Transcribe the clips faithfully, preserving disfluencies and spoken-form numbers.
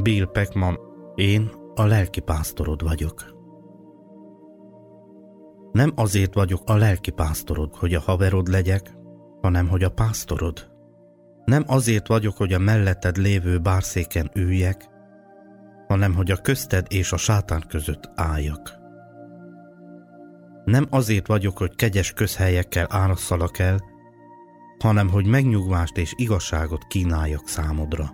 Bill Peckman, én a lelkipásztorod vagyok. Nem azért vagyok a lelkipásztorod, hogy a haverod legyek, hanem hogy a pásztorod. Nem azért vagyok, hogy a melletted lévő bárszéken üljek, hanem hogy a közted és a sátán között álljak. Nem azért vagyok, hogy kegyes közhelyekkel árasszalak el, hanem hogy megnyugvást és igazságot kínáljak számodra.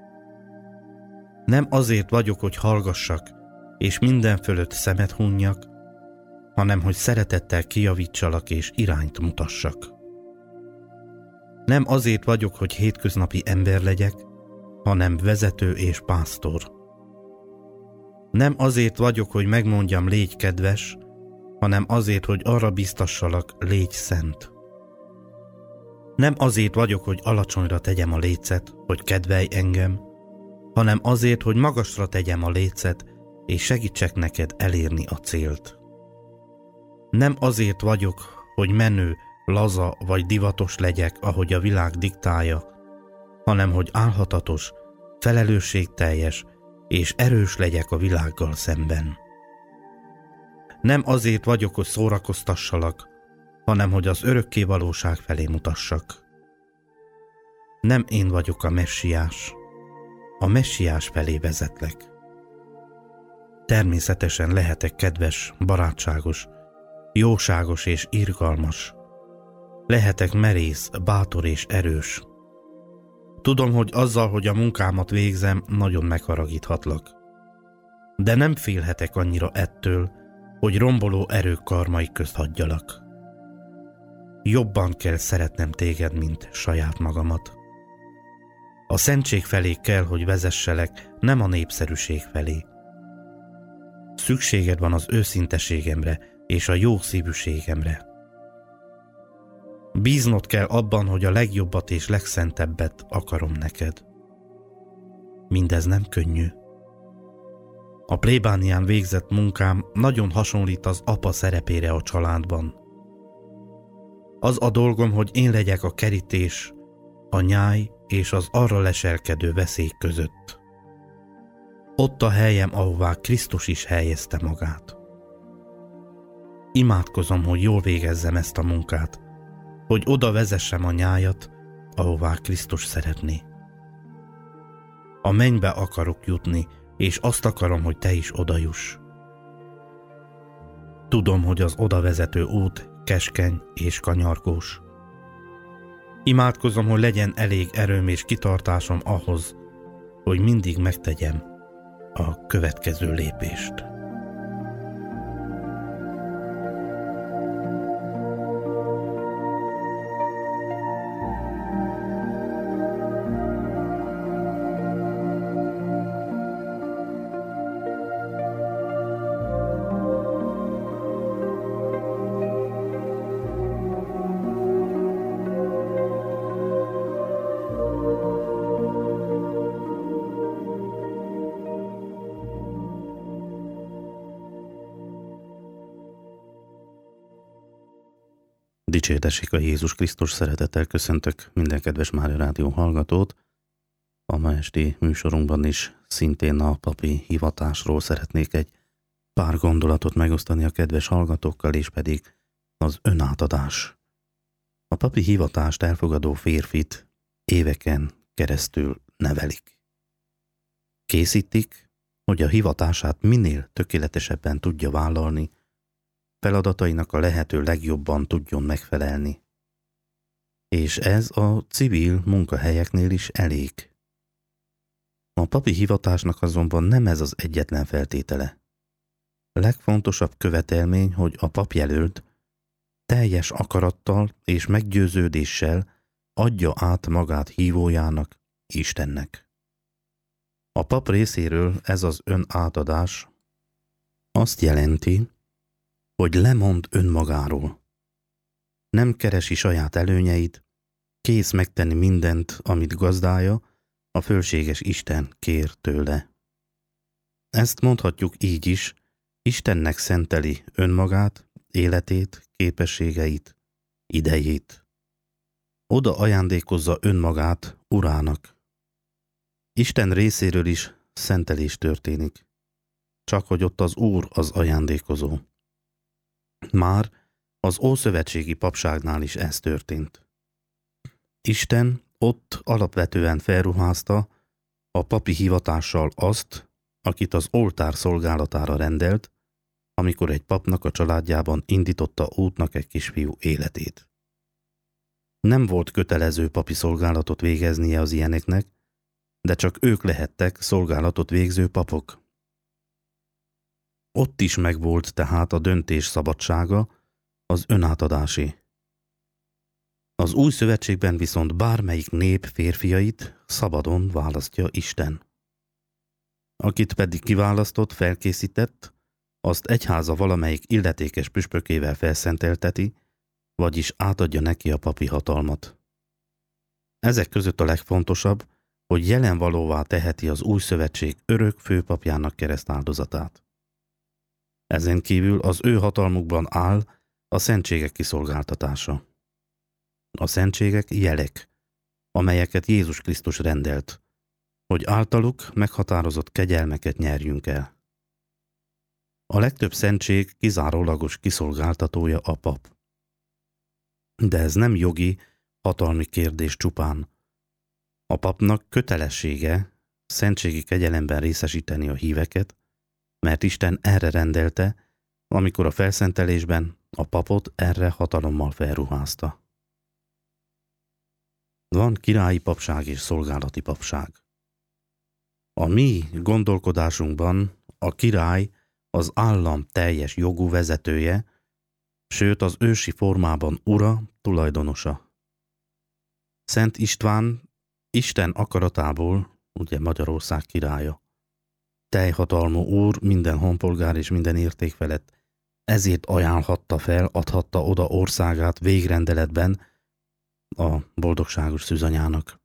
Nem azért vagyok, hogy hallgassak, és minden fölött szemet hunjak, hanem hogy szeretettel kijavítsalak és irányt mutassak. Nem azért vagyok, hogy hétköznapi ember legyek, hanem vezető és pásztor. Nem azért vagyok, hogy megmondjam, légy kedves, hanem azért, hogy arra biztassalak, légy szent. Nem azért vagyok, hogy alacsonyra tegyem a lécet, hogy kedvelj engem, hanem azért, hogy magasra tegyem a lécet, és segítsek neked elérni a célt. Nem azért vagyok, hogy menő, laza vagy divatos legyek, ahogy a világ diktálja, hanem hogy álhatatos, felelősségteljes és erős legyek a világgal szemben. Nem azért vagyok, hogy szórakoztassalak, hanem hogy az örökké valóság felé mutassak. Nem én vagyok a messiás, a messiás felé vezetlek. Természetesen lehetek kedves, barátságos, jóságos és irgalmas. Lehetek merész, bátor és erős. Tudom, hogy azzal, hogy a munkámat végzem, nagyon megharagíthatlak. De nem félhetek annyira ettől, hogy romboló erők karmai közt hagyjalak. Jobban kell szeretnem téged, mint saját magamat. A szentség felé kell, hogy vezesselek, nem a népszerűség felé. Szükséged van az őszinteségemre és a jó szívűségemre. Bíznod kell abban, hogy a legjobbat és legszentebbet akarom neked. Mindez nem könnyű. A plébánián végzett munkám nagyon hasonlít az apa szerepére a családban. Az a dolgom, hogy én legyek a kerítés, a nyáj és az arra leselkedő veszély között. Ott a helyem, ahová Krisztus is helyezte magát. Imádkozom, hogy jól végezzem ezt a munkát, hogy oda vezessem a nyájat, ahová Krisztus szeretné. A mennybe akarok jutni, és azt akarom, hogy te is odajuss. Tudom, hogy az odavezető út keskeny és kanyargós. Imádkozom, hogy legyen elég erőm és kitartásom ahhoz, hogy mindig megtegyem a következő lépést. Dicsértessék a Jézus Krisztus, szeretettel köszöntök minden kedves Mária Rádió hallgatót. A ma esti műsorunkban is szintén a papi hivatásról szeretnék egy pár gondolatot megosztani a kedves hallgatókkal, és pedig az önátadás. A papi hivatást elfogadó férfit éveken keresztül nevelik. Készítik, hogy a hivatását minél tökéletesebben tudja vállalni, feladatainak a lehető legjobban tudjon megfelelni. És ez a civil munkahelyeknél is elég. A papi hivatásnak azonban nem ez az egyetlen feltétele. A legfontosabb követelmény, hogy a papjelölt teljes akarattal és meggyőződéssel adja át magát hívójának, Istennek. A pap részéről ez az önátadás azt jelenti, hogy lemond önmagáról. Nem keresi saját előnyeit, kész megtenni mindent, amit gazdája, a fölséges Isten kér tőle. Ezt mondhatjuk így is, Istennek szenteli önmagát, életét, képességeit, idejét. Oda ajándékozza önmagát Urának. Isten részéről is szentelés történik. Csak hogy ott az Úr az ajándékozó. Már az ószövetségi papságnál is ez történt. Isten ott alapvetően felruházta a papi hivatással azt, akit az oltár szolgálatára rendelt, amikor egy papnak a családjában indította útnak egy kisfiú életét. Nem volt kötelező papi szolgálatot végeznie az ilyeneknek, de csak ők lehettek szolgálatot végző papok. Ott is megvolt tehát a döntés szabadsága, az önátadásé. Az új szövetségben viszont bármelyik nép férfiait szabadon választja Isten. Akit pedig kiválasztott, felkészített, azt egyháza valamelyik illetékes püspökével felszentelteti, vagyis átadja neki a papi hatalmat. Ezek között a legfontosabb, hogy jelenvalóvá teheti az új szövetség örök főpapjának keresztáldozatát. Ezen kívül az ő hatalmukban áll a szentségek kiszolgáltatása. A szentségek jelek, amelyeket Jézus Krisztus rendelt, hogy általuk meghatározott kegyelmeket nyerjünk el. A legtöbb szentség kizárólagos kiszolgáltatója a pap. De ez nem jogi, hatalmi kérdés csupán. A papnak kötelessége szentségi kegyelemben részesíteni a híveket, mert Isten erre rendelte, amikor a felszentelésben a papot erre hatalommal felruházta. Van királyi papság és szolgálati papság. A mi gondolkodásunkban a király az állam teljes jogú vezetője, sőt az ősi formában ura, tulajdonosa. Szent István Isten akaratából, ugye Magyarország királya, teljhatalmú úr minden honpolgár és minden érték felett, ezért ajánlhatta fel, adhatta oda országát végrendeletben a boldogságos szűzanyának.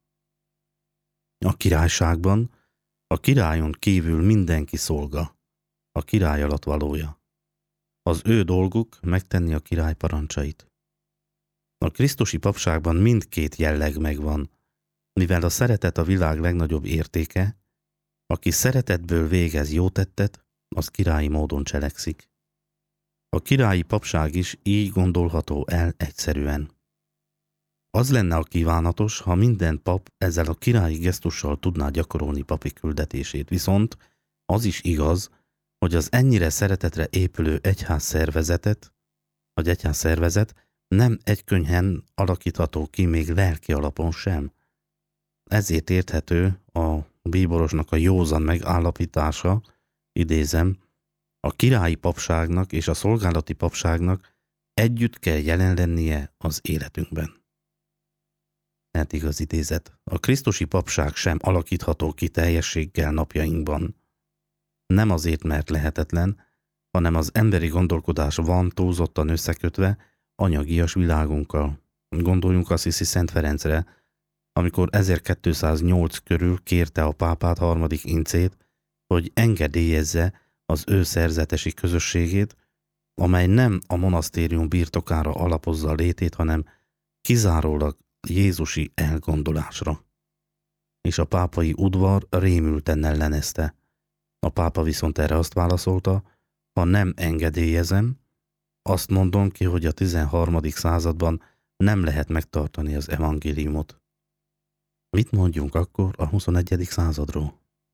A királyságban a királyon kívül mindenki szolga, a király alatt valója. Az ő dolguk megtenni a király parancsait. A krisztusi papságban mindkét jelleg megvan, mivel a szeretet a világ legnagyobb értéke, aki szeretetből végez jótettet, az királyi módon cselekszik. A királyi papság is így gondolható el egyszerűen. Az lenne a kívánatos, ha minden pap ezzel a királyi gesztussal tudná gyakorolni papi küldetését, viszont az is igaz, hogy az ennyire szeretetre épülő egyház szervezetet, vagy egyház szervezet nem egykönnyen alakítható ki még lelki alapon sem. Ezért érthető a bíborosnak a józan megállapítása, idézem, a királyi papságnak és a szolgálati papságnak együtt kell jelen lennie az életünkben. Eddig az idézet. A krisztusi papság sem alakítható ki teljességgel napjainkban. Nem azért, mert lehetetlen, hanem az emberi gondolkodás van túlzottan összekötve anyagias világunkkal. Gondoljunk Assisi Szent Ferencre, amikor ezerkétszáznyolc körül kérte a pápát harmadik incét, hogy engedélyezze az ő szerzetesi közösségét, amely nem a monasztérium birtokára alapozza a létét, hanem kizárólag jézusi elgondolásra. És a pápai udvar rémülten ellenezte. A pápa viszont erre azt válaszolta, ha nem engedélyezem, azt mondom ki, hogy a tizenharmadik században nem lehet megtartani az evangéliumot. Mit mondjunk akkor a huszonegyedik századról?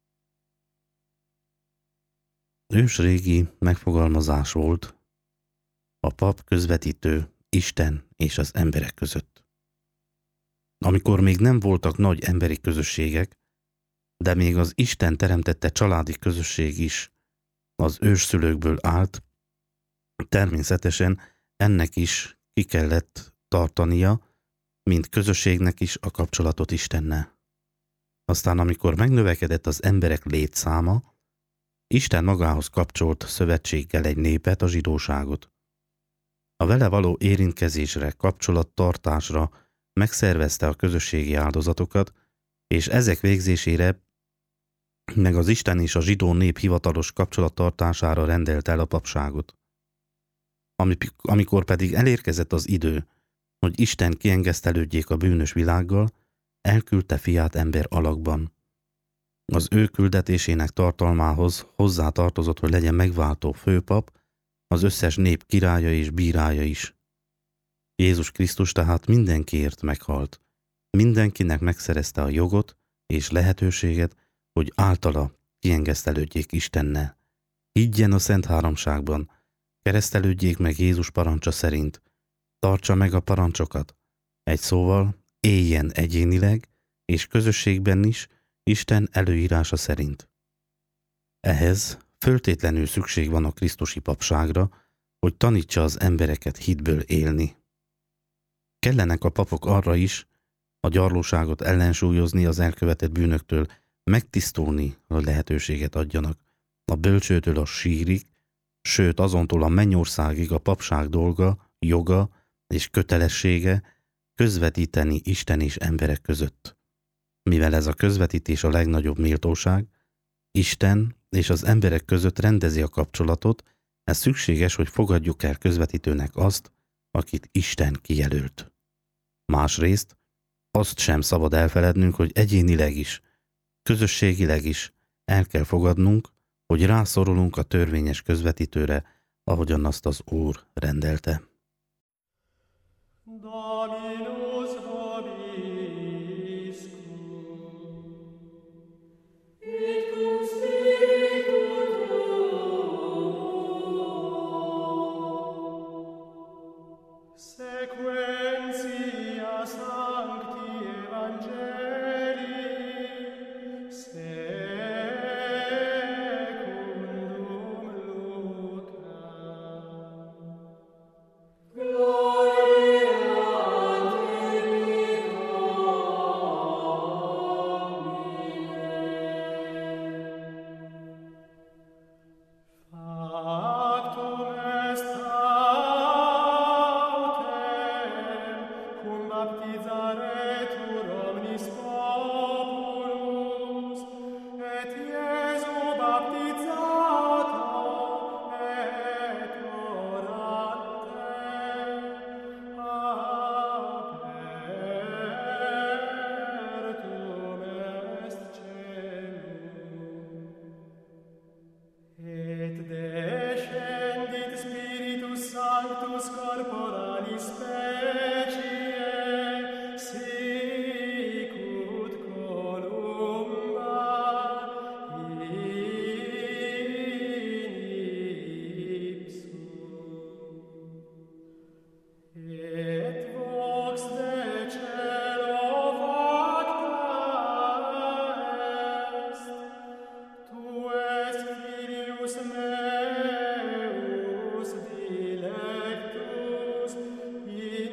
Ősrégi megfogalmazás volt a pap közvetítő Isten és az emberek között. Amikor még nem voltak nagy emberi közösségek, de még az Isten teremtette családi közösség is az ősszülőkből állt, természetesen ennek is ki kellett tartania, mint közösségnek is a kapcsolatot Istennel. Aztán, amikor megnövekedett az emberek létszáma, Isten magához kapcsolt szövetséggel egy népet, a zsidóságot. A vele való érintkezésre, kapcsolattartásra megszervezte a közösségi áldozatokat, és ezek végzésére meg az Isten és a zsidó nép hivatalos kapcsolattartására rendelt el a papságot. Amikor pedig elérkezett az idő, hogy Isten kiengesztelődjék a bűnös világgal, elküldte fiát ember alakban. Az ő küldetésének tartalmához hozzá tartozott, hogy legyen megváltó főpap, az összes nép királya és bírája is. Jézus Krisztus tehát mindenkiért meghalt. Mindenkinek megszerezte a jogot és lehetőséget, hogy általa kiengesztelődjék Istennel. Higgyen a Szent Háromságban, keresztelődjék meg Jézus parancsa szerint, tartsa meg a parancsokat, egy szóval éljen egyénileg és közösségben is Isten előírása szerint. Ehhez föltétlenül szükség van a krisztusi papságra, hogy tanítsa az embereket hitből élni. Kellenek a papok arra is, a gyarlóságot ellensúlyozni, az elkövetett bűnöktől megtisztulni, hogy lehetőséget adjanak. A bölcsőtől a sírig, sőt azontól a mennyországig a papság dolga, joga és kötelessége közvetíteni Isten és emberek között. Mivel ez a közvetítés a legnagyobb méltóság, Isten és az emberek között rendezi a kapcsolatot, ez szükséges, hogy fogadjuk el közvetítőnek azt, akit Isten kijelölt. Másrészt azt sem szabad elfelednünk, hogy egyénileg is, közösségileg is el kell fogadnunk, hogy rászorulunk a törvényes közvetítőre, ahogyan azt az Úr rendelte. Dominus vobiscum. Et cum spiritu tuo. Sequentia sancti evangelii secundum Luca. Factum est autem cum baptizaretur omnis populus, et Iesu baptizato et orante apertum est caelum. Et descendit Spiritus Sanctus corporalis specie, sicut columba in ipsum. Et vox decelo facta est, tu es Filius meus dilectus,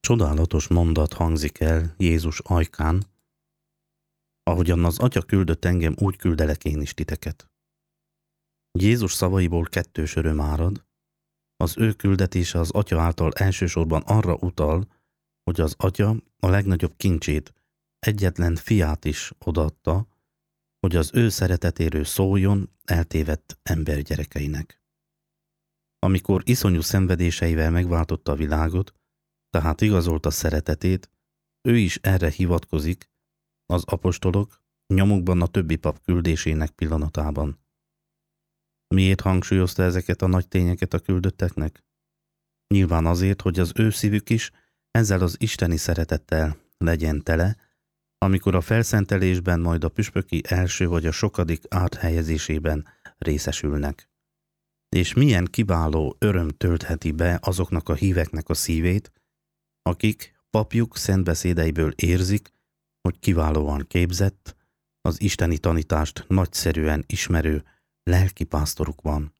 Csodálatos mondat hangzik el Jézus ajkán: ahogyan az Atya küldött engem, úgy küldelek én is titeket. Jézus szavaiból kettős öröm árad. Az ő küldetése az Atya által elsősorban arra utal, hogy az Atya a legnagyobb kincsét, egyetlen fiát is odaadta, hogy az ő szeretetéről szóljon eltévedt embergyerekeinek. Amikor iszonyú szenvedéseivel megváltotta a világot, tehát igazolta szeretetét, ő is erre hivatkozik az apostolok nyomukban a többi pap küldésének pillanatában. Miért hangsúlyozta ezeket a nagy tényeket a küldötteknek? Nyilván azért, hogy az ő szívük is ezzel az isteni szeretettel legyen tele, amikor a felszentelésben, majd a püspöki első vagy a sokadik áthelyezésében részesülnek. És milyen kiváló öröm töltheti be azoknak a híveknek a szívét, akik papjuk szentbeszédeiből érzik, hogy kiválóan képzett, az isteni tanítást nagyszerűen ismerő lelkipásztoruk van.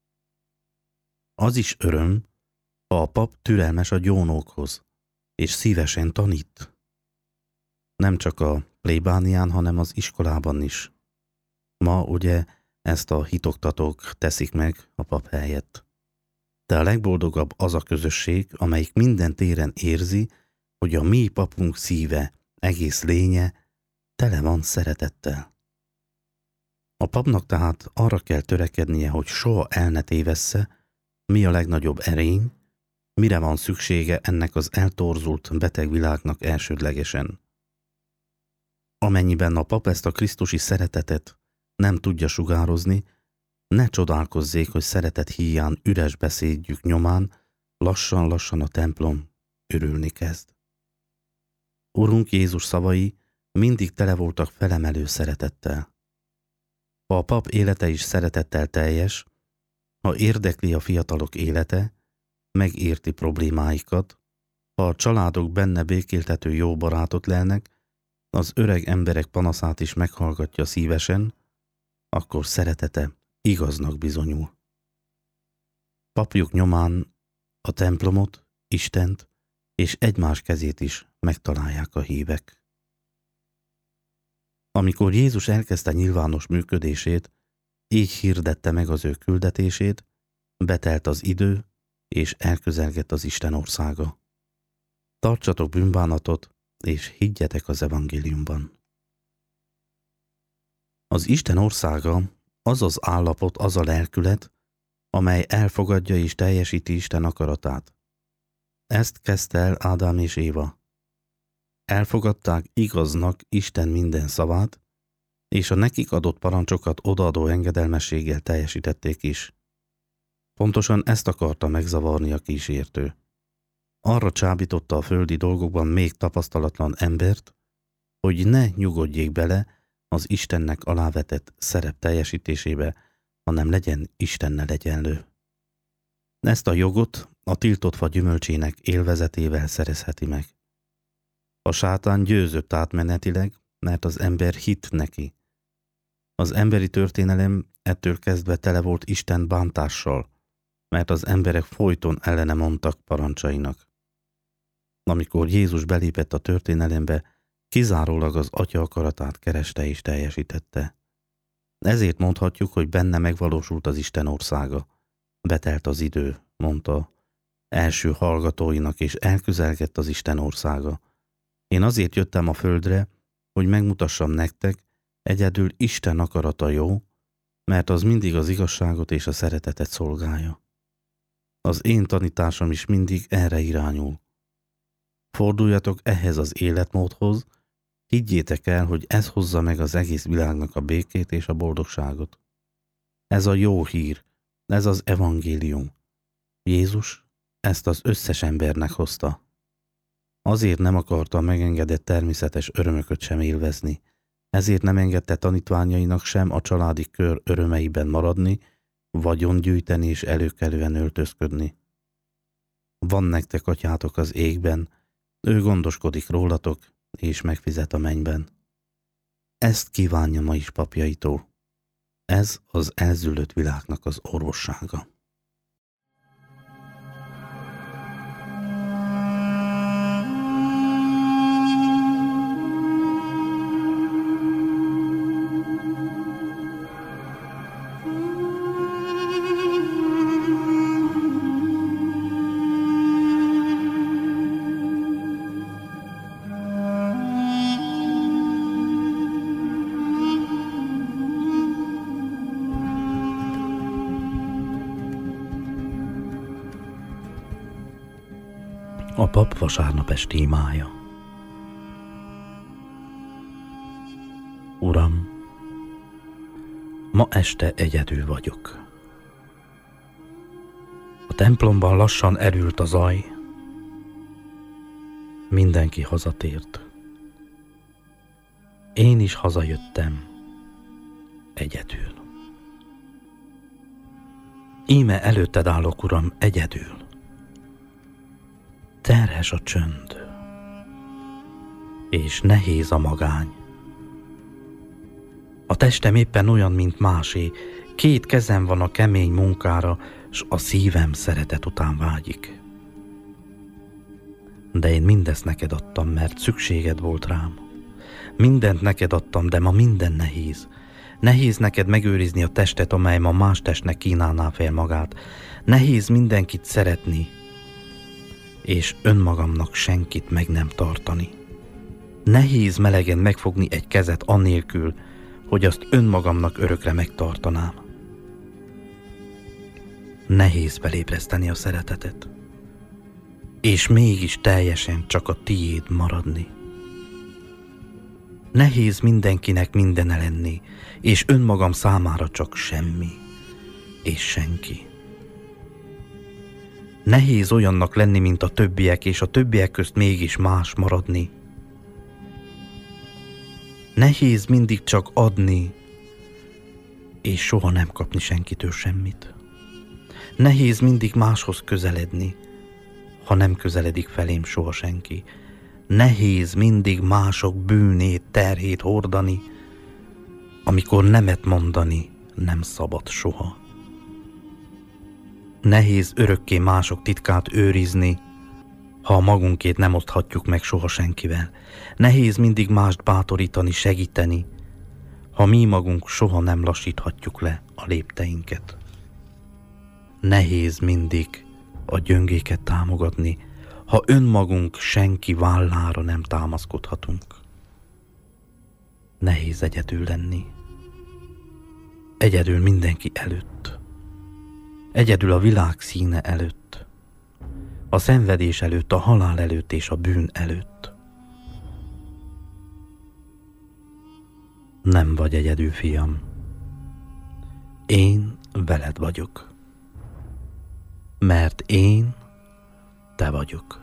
Az is öröm, ha a pap türelmes a gyónókhoz, és szívesen tanít. Nem csak a plébánián, hanem az iskolában is. Ma ugye ezt a hitoktatók teszik meg a pap helyett. De a legboldogabb az a közösség, amelyik minden téren érzi, hogy a mi papunk szíve, egész lénye tele van szeretettel. A papnak tehát arra kell törekednie, hogy soha el ne tévessze, mi a legnagyobb erény, mire van szüksége ennek az eltorzult beteg világnak elsődlegesen. Amennyiben a pap ezt a krisztusi szeretetet nem tudja sugározni, ne csodálkozzék, hogy szeretet híján üres beszédjük nyomán lassan-lassan a templom örülni kezd. Urunk Jézus szavai mindig tele voltak felemelő szeretettel. Ha a pap élete is szeretettel teljes, ha érdekli a fiatalok élete, megérti problémáikat, ha a családok benne békéltető jó barátot lelnek, az öreg emberek panaszát is meghallgatja szívesen, akkor szeretete igaznak bizonyul. Papjuk nyomán a templomot, Istent és egymás kezét is megtalálják a hívek. Amikor Jézus elkezdte nyilvános működését, így hirdette meg az ő küldetését, betelt az idő, és elközelgett az Isten országa. Tartsatok bűnbánatot, és higgyetek az evangéliumban. Az Isten országa az az állapot, az a lelkület, amely elfogadja és teljesíti Isten akaratát. Ezt kezdte el Ádám és Éva. Elfogadták igaznak Isten minden szavát, és a nekik adott parancsokat odaadó engedelmességgel teljesítették is. Pontosan ezt akarta megzavarni a kísértő. Arra csábította a földi dolgokban még tapasztalatlan embert, hogy ne nyugodjék bele az Istennek alávetett szerep teljesítésébe, hanem legyen Istennel egyenlő. Ezt a jogot a tiltott fa gyümölcsének élvezetével szerezheti meg. A sátán győzött átmenetileg, mert az ember hitt neki. Az emberi történelem ettől kezdve tele volt Isten bántással, mert az emberek folyton ellene mondtak parancsainak. Amikor Jézus belépett a történelembe, kizárólag az Atya akaratát kereste és teljesítette. Ezért mondhatjuk, hogy benne megvalósult az Isten országa. Betelt az idő, mondta első hallgatóinak, és elközelgett az Isten országa. Én azért jöttem a földre, hogy megmutassam nektek, egyedül Isten akarata jó, mert az mindig az igazságot és a szeretetet szolgálja. Az én tanításom is mindig erre irányul. Forduljatok ehhez az életmódhoz, higgyétek el, hogy ez hozza meg az egész világnak a békét és a boldogságot. Ez a jó hír, ez az evangélium. Jézus ezt az összes embernek hozta. Azért nem akarta a megengedett természetes örömököt sem élvezni, ezért nem engedte tanítványainak sem a családi kör örömeiben maradni, vagyon gyűjteni és előkelően öltözködni. Van nektek atyátok az égben, ő gondoskodik rólatok, és megfizet a mennyben. Ezt kívánja ma is papjaitól. Ez az elzüllött világnak az orvossága. A pap vasárnap esti imája. Uram, ma este egyedül vagyok. A templomban lassan erült a zaj. Mindenki hazatért. Én is hazajöttem egyedül. Íme előtted állok, Uram, egyedül. Terhes a csönd, és nehéz a magány. A testem éppen olyan, mint másé, két kezem van a kemény munkára, s a szívem szeretet után vágyik. De én mindezt neked adtam, mert szükséged volt rám. Mindent neked adtam, de ma minden nehéz. Nehéz neked megőrizni a testet, amely ma más testnek kínálná fel magát. Nehéz mindenkit szeretni, és önmagamnak senkit meg nem tartani. Nehéz melegen megfogni egy kezet annélkül, hogy azt önmagamnak örökre megtartanám. Nehéz felébreszteni a szeretetet, és mégis teljesen csak a tiéd maradni. Nehéz mindenkinek mindene lenni, és önmagam számára csak semmi, és senki. Nehéz olyannak lenni, mint a többiek, és a többiek közt mégis más maradni. Nehéz mindig csak adni, és soha nem kapni senkitől semmit. Nehéz mindig máshoz közeledni, ha nem közeledik felém soha senki. Nehéz mindig mások bűnét, terhét hordani, amikor nemet mondani nem szabad soha. Nehéz örökké mások titkát őrizni, ha a magunkét nem oszthatjuk meg soha senkivel. Nehéz mindig mást bátorítani, segíteni, ha mi magunk soha nem lassíthatjuk le a lépteinket. Nehéz mindig a gyöngéket támogatni, ha önmagunk senki vállára nem támaszkodhatunk. Nehéz egyedül lenni. Egyedül mindenki előtt. Egyedül a világ színe előtt. A szenvedés előtt, a halál előtt és a bűn előtt. Nem vagy egyedül, fiam. Én veled vagyok. Mert én te vagyok.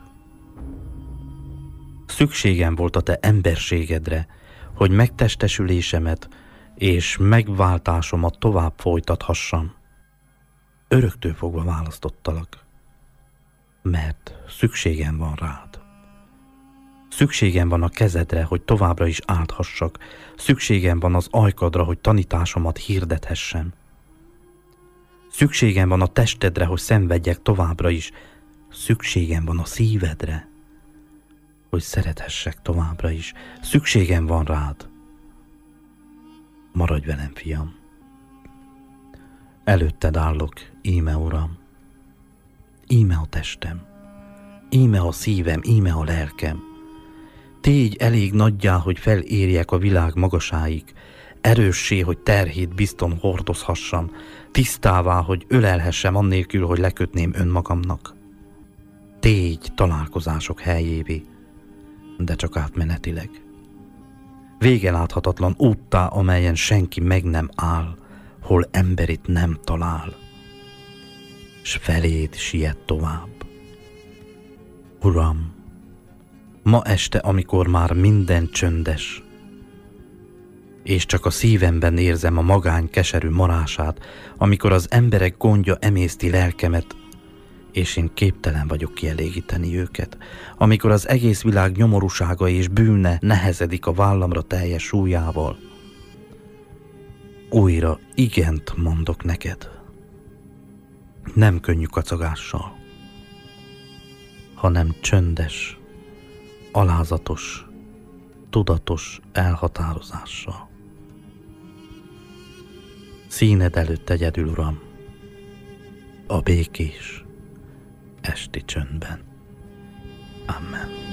Szükségem volt a te emberségedre, hogy megtestesülésemet és megváltásomat tovább folytathassam. Öröktől fogva választottalak, mert szükségem van rád. Szükségem van a kezedre, hogy továbbra is áldhassak. Szükségem van az ajkadra, hogy tanításomat hirdethessem. Szükségem van a testedre, hogy szenvedjek továbbra is. Szükségem van a szívedre, hogy szerethessek továbbra is. Szükségem van rád. Maradj velem, fiam. Előtted állok, íme, Uram. Íme a testem, íme a szívem, íme a lelkem. Tégy elég nagyjá, hogy felérjek a világ magasáig, erőssé, hogy terhét bizton hordozhassam, tisztává, hogy ölelhessem annélkül, hogy lekötném önmagamnak. Tégy találkozások helyévé, de csak átmenetileg. Vége láthatatlan úttá, amelyen senki meg nem áll, hol emberit nem talál, s feléd siet tovább. Uram, ma este, amikor már minden csöndes, és csak a szívemben érzem a magány keserű marását, amikor az emberek gondja emészti lelkemet, és én képtelen vagyok kielégíteni őket, amikor az egész világ nyomorúsága és bűne nehezedik a vállamra teljes súlyával, újra igent mondok neked, nem könnyű kacagással, hanem csöndes, alázatos, tudatos elhatározással. Színed előtt egyedül, Uram, a békés esti csöndben. Amen.